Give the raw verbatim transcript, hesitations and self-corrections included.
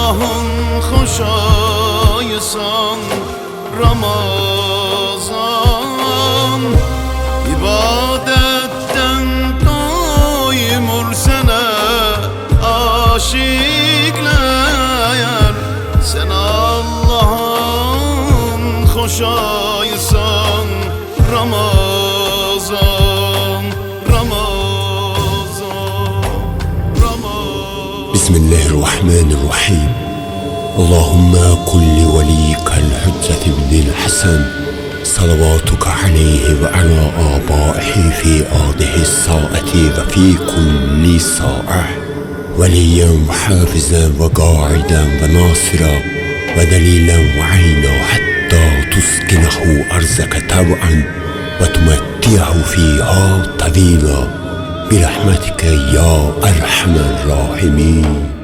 Allah'ın hoş ayısan Ramazan. İbadetten doymur sene aşıklar. Sen Allah'ın hoş ayısan Ramazan, Ramazan, Ramazan. Bismillahirrahmanirrahim. Allahümme kulli veliykel hücceti ibnil Hasan salavatuka aleyhi ve ala abaihi fi adihi saati ve fi kulli sa'ah veliyen ve hafizan ve qa'iden ve nasira ve delilen ve ayna hatta tuskinahu arzaka tab'an ve tumettiyahu fiha tavila birahmetike ya erhamer rahimin.